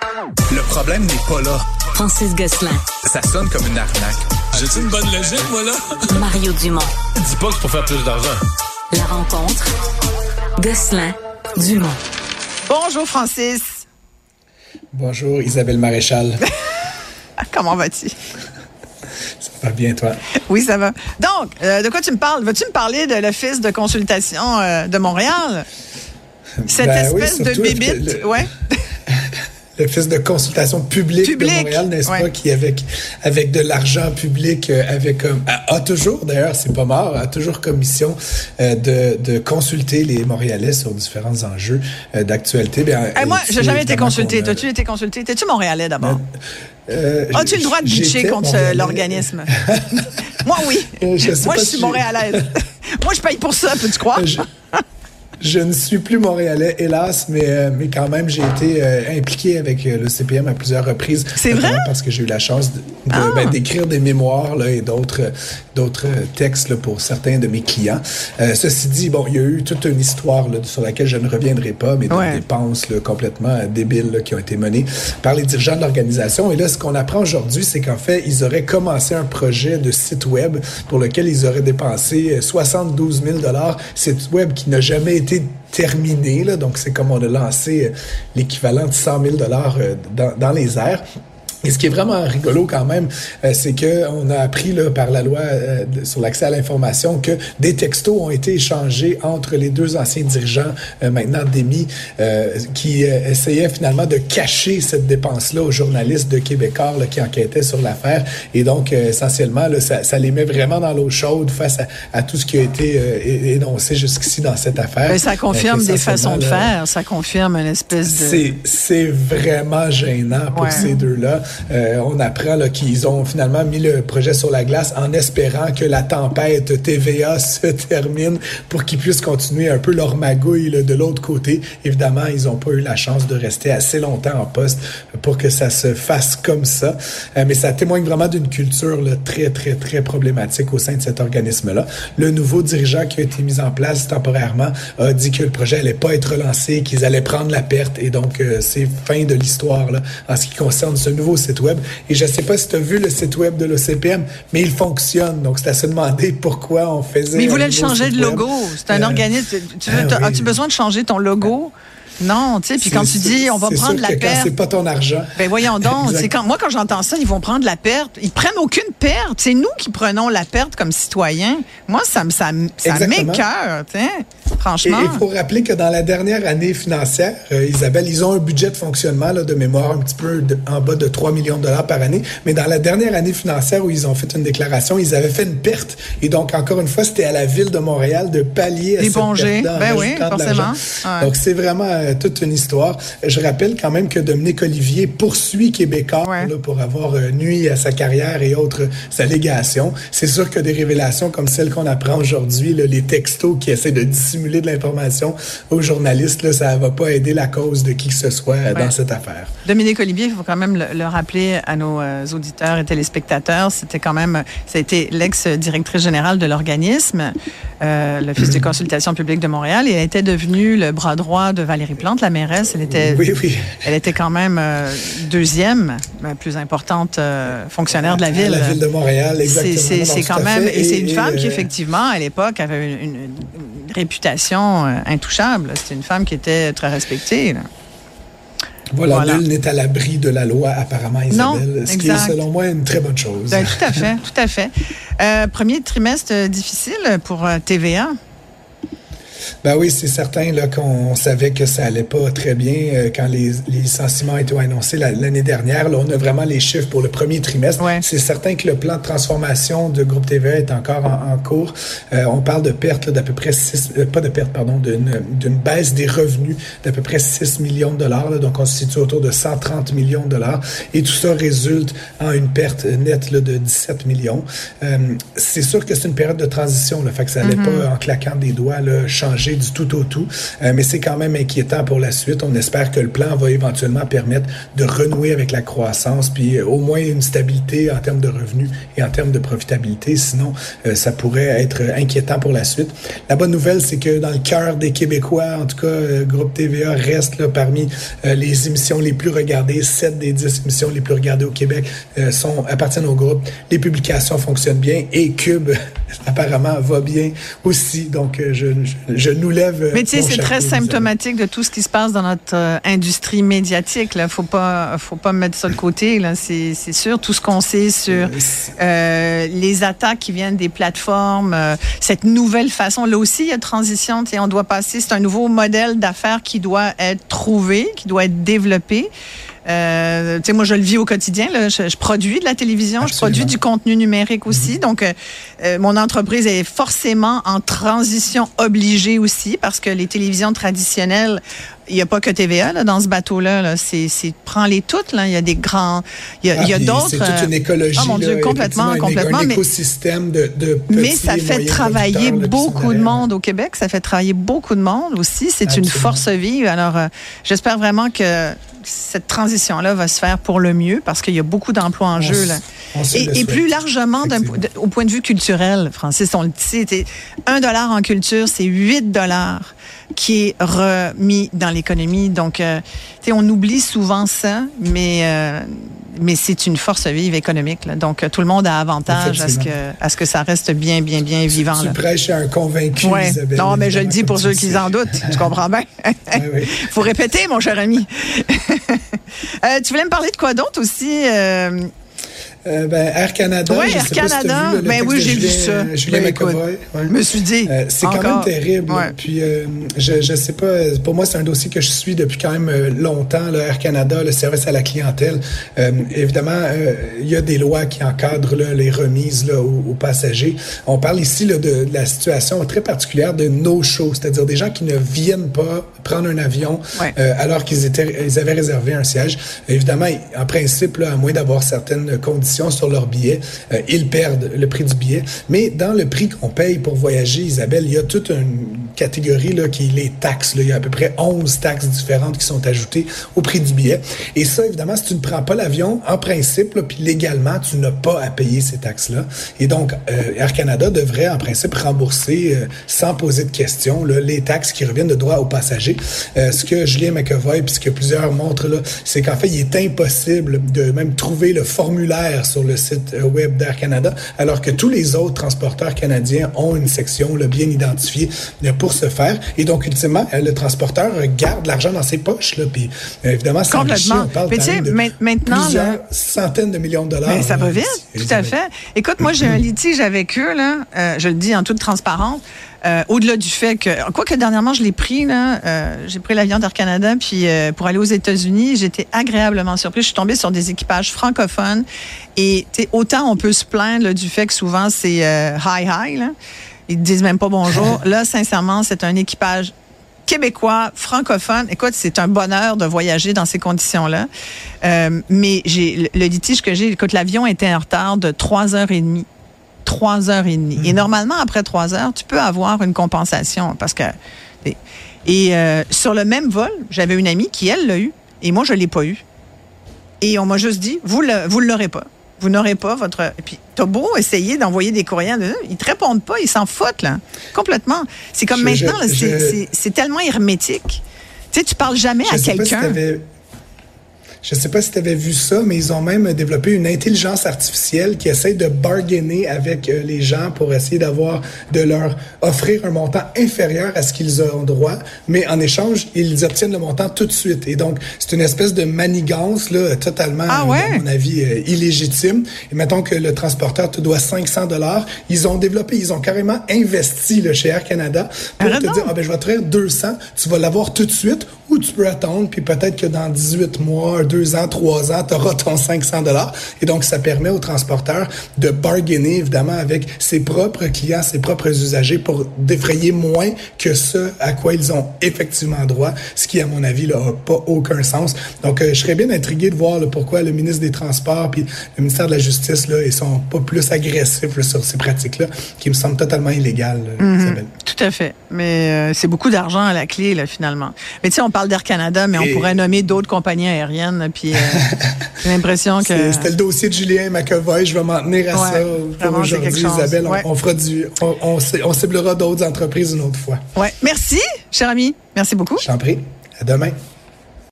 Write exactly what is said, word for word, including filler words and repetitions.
Le problème n'est pas là. Francis Gosselin. Ça sonne comme une arnaque. J'ai-tu une bonne logique, moi, là? Mario Dumont. Dis pas que c'est pour faire plus d'argent. La rencontre. Gosselin. Dumont. Bonjour, Francis. Bonjour, Isabelle Maréchal. Comment vas-tu? Ça va bien, toi? Oui, ça va. Donc, euh, de quoi tu me parles? Vas-tu me parler de l'Office de consultation euh, de Montréal? Cette ben espèce oui, de bébite, le, ouais. L'Office de consultation publique, public, de Montréal, n'est-ce ouais. pas, qui avec avec de l'argent public, euh, avec euh, a, a toujours, d'ailleurs, c'est pas mort, a toujours comme mission euh, de, de consulter les Montréalais sur différents enjeux euh, d'actualité. Bien, hey, moi, j'ai jamais été consulté. A... T'as-tu été consulté? T'es-tu Montréalais d'abord? Euh, As-tu le droit de bitcher contre Montréalais. L'organisme? Moi, oui. Je moi, je suis si montréalaise. Moi, je paye pour ça, peux-tu croire? Je... Je ne suis plus montréalais, hélas, mais, euh, mais quand même, j'ai été euh, impliqué avec euh, le C P M à plusieurs reprises. C'est vrai? Parce que j'ai eu la chance de, de, ah. ben, d'écrire des mémoires là, et d'autres, d'autres textes là, pour certains de mes clients. Euh, ceci dit, bon, il y a eu toute une histoire là, sur laquelle je ne reviendrai pas, mais des ouais. dépenses là, complètement débiles là, qui ont été menées par les dirigeants de l'organisation. Et là, ce qu'on apprend aujourd'hui, c'est qu'en fait, ils auraient commencé un projet de site web pour lequel ils auraient dépensé soixante-douze mille dollars, site web qui n'a jamais été terminé, là, donc c'est comme on a lancé l'équivalent de cent mille dollars dans, dans les airs. Et ce qui est vraiment rigolo quand même, euh, c'est que on a appris là, par la loi euh, sur l'accès à l'information que des textos ont été échangés entre les deux anciens dirigeants, euh, maintenant démis, euh, qui euh, essayaient finalement de cacher cette dépense-là aux journalistes de Québécois là, qui enquêtaient sur l'affaire. Et donc, euh, essentiellement, là, ça, ça les met vraiment dans l'eau chaude face à, à tout ce qui a été euh, énoncé jusqu'ici dans cette affaire. Mais ça confirme euh, des façons de faire, ça confirme une espèce de... C'est, c'est vraiment gênant pour ouais. ces deux-là. Euh, on apprend là, qu'ils ont finalement mis le projet sur la glace en espérant que la tempête T V A se termine pour qu'ils puissent continuer un peu leur magouille là, de l'autre côté. Évidemment, ils n'ont pas eu la chance de rester assez longtemps en poste pour que ça se fasse comme ça. Euh, mais ça témoigne vraiment d'une culture là, très, très, très problématique au sein de cet organisme-là. Le nouveau dirigeant qui a été mis en place temporairement a dit que le projet n'allait pas être relancé, qu'ils allaient prendre la perte. Et donc, euh, c'est fin de l'histoire là, en ce qui concerne ce nouveau site web. Et je ne sais pas si tu as vu le site web de l'O C P M, mais il fonctionne. Donc, c'est à se demander pourquoi on faisait... Mais ils voulaient changer de logo. C'est un euh, organisme. Tu veux, ah, as-tu oui. besoin de changer ton logo? Non, tu sais, puis quand tu dis on va c'est prendre sûr la que perte. Quand c'est pas ton argent. Ben voyons donc, c'est quand moi quand j'entends ça, ils vont prendre la perte, ils prennent aucune perte, c'est nous qui prenons la perte comme citoyens. Moi ça me ça, ça m'écoeure, tu sais. Franchement. Et il faut rappeler que dans la dernière année financière, euh, Isabelle, ils ont un budget de fonctionnement là, de mémoire un petit peu de, en bas de trois millions de dollars par année, mais dans la dernière année financière où ils ont fait une déclaration, ils avaient fait une perte. Et donc, encore une fois, c'était à la Ville de Montréal de pallier à D'éponger. cette perte. Ben oui, forcément. Ouais. Donc, c'est vraiment euh, toute une histoire. Je rappelle quand même que Dominique Olivier poursuit Québécois ouais. là, pour avoir euh, nui à sa carrière et autres allégations. C'est sûr que des révélations comme celles qu'on apprend aujourd'hui, là, les textos qui essaient de dissimuler de l'information aux journalistes, là, ça ne va pas aider la cause de qui que ce soit ouais. dans cette affaire. Dominique Olivier, il faut quand même le, le rappeler à nos euh, auditeurs et téléspectateurs, c'était quand même, ça a été l'ex-directrice générale de l'organisme, euh, l'Office de consultation publique de Montréal, et elle était devenue le bras droit de Valérie Plante, la mairesse. Elle était, oui, oui. Elle était quand même euh, deuxième, euh, plus importante euh, fonctionnaire de la ville. À la ville de Montréal, exactement. C'est, c'est, c'est quand même, et, et c'est une et, femme et, qui, effectivement, à l'époque, avait une, une, une réputation euh, intouchable. C'était une femme qui était très respectée. Là. Voilà, voilà, nul n'est à l'abri de la loi, apparemment, Isabelle. Non, ce exact. qui est, selon moi, une très bonne chose. Ben, tout à fait, tout à fait. Euh, premier trimestre difficile pour euh, T V A. Ben oui, c'est certain là, qu'on savait que ça allait pas très bien euh, quand les, les licenciements étaient annoncés la, l'année dernière. Là, on a vraiment les chiffres pour le premier trimestre. Ouais. C'est certain que le plan de transformation de Groupe T V A est encore en, en cours. Euh, on parle de perte là, d'à peu près six, euh, pas de perte, pardon, d'une, d'une baisse des revenus d'à peu près six millions de dollars. Là, donc, on se situe autour de cent trente millions de dollars. Et tout ça résulte en une perte nette là, de dix-sept millions. Euh, c'est sûr que c'est une période de transition. Là, fait que ça n'allait mm-hmm. pas, en claquant des doigts, là, changer changer du tout au tout, euh, mais c'est quand même inquiétant pour la suite. On espère que le plan va éventuellement permettre de renouer avec la croissance, puis euh, au moins une stabilité en termes de revenus et en termes de profitabilité. Sinon, euh, ça pourrait être inquiétant pour la suite. La bonne nouvelle, c'est que dans le cœur des Québécois, en tout cas, euh, Groupe T V A reste là, parmi euh, les émissions les plus regardées. Sept des dix émissions les plus regardées au Québec euh, sont, appartiennent au groupe. Les publications fonctionnent bien et Cube, apparemment, va bien aussi. Donc, euh, je, je, je nous lève. Mais tu sais, c'est très symptomatique de tout ce qui se passe dans notre euh, industrie médiatique. Il ne faut pas, faut pas mettre ça de côté. Là. C'est, c'est sûr, tout ce qu'on sait sur euh, les attaques qui viennent des plateformes, euh, cette nouvelle façon. Là aussi, il y a transition. On doit passer, c'est un nouveau modèle d'affaires qui doit être trouvé, qui doit être développé. Euh, tu sais, moi, je le vis au quotidien. Là. Je, je produis de la télévision, Absolument. Je produis du contenu numérique aussi. Mm-hmm. Donc, euh, mon entreprise est forcément en transition obligée aussi parce que les télévisions traditionnelles, il n'y a pas que T V A là, dans ce bateau-là. Là. C'est, c'est prends-les toutes. Là. Il y a des grands... Il y a, ah, il y a d'autres... C'est toute une écologie. Oh mon Dieu, là, complètement, complètement. Un mais, écosystème de, de petits mais ça fait travailler beaucoup de monde au Québec. Ça fait travailler beaucoup de monde aussi. C'est Absolument. Une force vive. Alors, euh, j'espère vraiment que cette transition-là va se faire pour le mieux parce qu'il y a beaucoup d'emplois en on jeu. Là. Et, et plus largement, d'un, de, au point de vue culturel, Francis, on le dit, un dollar en culture, c'est huit dollars qui est remis dans l'économie. Donc, euh, tu sais, on oublie souvent ça, mais... Euh, mais c'est une force vive économique. Là. Donc, tout le monde a avantage à ce, que, à ce que ça reste bien, bien, bien vivant. Tu, là. tu prêches à un convaincu, ouais. Isabelle. Non, mais je le dis pour ceux qui en doutent. Tu comprends bien? Il oui, oui. faut répéter, mon cher ami. euh, tu voulais me parler de quoi d'autre aussi? Euh, Euh, ben, Air Canada. Oui, Air Canada. Si ben oui, j'ai Julien, vu ça. Julien ben, McEvoy. Ouais. Je me suis dit. Euh, c'est encore. quand même terrible. Ouais. Puis, euh, je, je sais pas, pour moi, c'est un dossier que je suis depuis quand même longtemps, là, Air Canada, le service à la clientèle. Euh, évidemment, euh, il y a des lois qui encadrent là, les remises là, aux, aux passagers. On parle ici là, de, de la situation très particulière de no-show, c'est-à-dire des gens qui ne viennent pas prendre un avion ouais. euh, alors qu'ils étaient, ils avaient réservé un siège. Évidemment, en principe, là, à moins d'avoir certaines conditions sur leur billet, euh, ils perdent le prix du billet. Mais dans le prix qu'on paye pour voyager, Isabelle, il y a toute une catégorie là, qui est les taxes. Là. Il y a à peu près onze taxes différentes qui sont ajoutées au prix du billet. Et ça, évidemment, si tu ne prends pas l'avion, en principe, là, puis légalement, tu n'as pas à payer ces taxes-là. Et donc, euh, Air Canada devrait, en principe, rembourser, euh, sans poser de questions, là, les taxes qui reviennent de droit aux passagers. Euh, ce que Julien McEvoy, puis ce que plusieurs montrent, là, c'est qu'en fait, il est impossible de même trouver le formulaire sur le site web d'Air Canada, alors que tous les autres transporteurs canadiens ont une section là, bien identifiée là, pour ce faire. Et donc, ultimement, le transporteur garde l'argent dans ses poches. Là, puis, évidemment, c'est enrichi. On parle quand même de maintenant, plusieurs là, centaines de millions de dollars. Mais ça là, va vite, tout à fait. Écoute, moi, j'ai un litige avec eux. Là, euh, je le dis en toute transparence. Euh, au-delà du fait que, quoique dernièrement, je l'ai pris, là, euh, j'ai pris l'avion d'Air Canada, puis euh, pour aller aux États-Unis, j'étais agréablement surprise. Je suis tombée sur des équipages francophones. Et autant on peut se plaindre là, du fait que souvent c'est euh, hi-hi, là. Ils ne disent même pas bonjour. Là, sincèrement, c'est un équipage québécois, francophone. Écoute, c'est un bonheur de voyager dans ces conditions-là. Euh, mais j'ai le litige que j'ai, écoute, l'avion était en retard de trois heures et demie. Trois heures et demie. Mmh. Et normalement, après trois heures, tu peux avoir une compensation parce que... Et, et euh, sur le même vol, j'avais une amie qui, elle, l'a eu et moi, je ne l'ai pas eu. Et on m'a juste dit, vous ne vous l'aurez pas. Vous n'aurez pas votre... Et puis, t'as beau essayer d'envoyer des courriels, ils te répondent pas, ils s'en foutent, là. Complètement. C'est comme je, maintenant, je, là, c'est, je... c'est, c'est tellement hermétique. Tu sais, tu parles jamais je à quelqu'un... Si Je ne sais pas si tu avais vu ça, mais ils ont même développé une intelligence artificielle qui essaie de bargainer avec euh, les gens pour essayer d'avoir, de leur offrir un montant inférieur à ce qu'ils ont droit, mais en échange, ils obtiennent le montant tout de suite. Et donc, c'est une espèce de manigance là, totalement, ah ouais? à mon avis, euh, illégitime. Et mettons que le transporteur te doit cinq cents dollars. Ils ont développé, ils ont carrément investi là, chez Air Canada pour Arrête te donc. dire, ah ben, je vais te faire deux cents, tu vas l'avoir tout de suite, ou tu peux attendre, puis peut-être que dans dix-huit mois, deux ans, trois ans, tu auras ton cinq cents dollars. Et donc, ça permet aux transporteurs de bargainer, évidemment, avec ses propres clients, ses propres usagers pour défrayer moins que ce à quoi ils ont effectivement droit, ce qui, à mon avis, n'a pas aucun sens. Donc, euh, je serais bien intrigué de voir là, pourquoi le ministre des Transports puis le ministère de la Justice, là, ils sont pas plus agressifs là, sur ces pratiques-là, qui me semblent totalement illégales, mm-hmm. Isabelle. Tout à fait. Mais euh, c'est beaucoup d'argent à la clé, là, finalement. Mais tu sais, on parle d'Air Canada, mais Et... on pourrait nommer d'autres compagnies aériennes. Puis euh, j'ai l'impression que... C'était le dossier de Julien McEvoy. Je vais m'en tenir à ouais, ça pour aujourd'hui, Isabelle. Ouais. On, on fera du... On, on, on ciblera d'autres entreprises une autre fois. Ouais. Merci, cher ami. Merci beaucoup. Je t'en prie. À demain.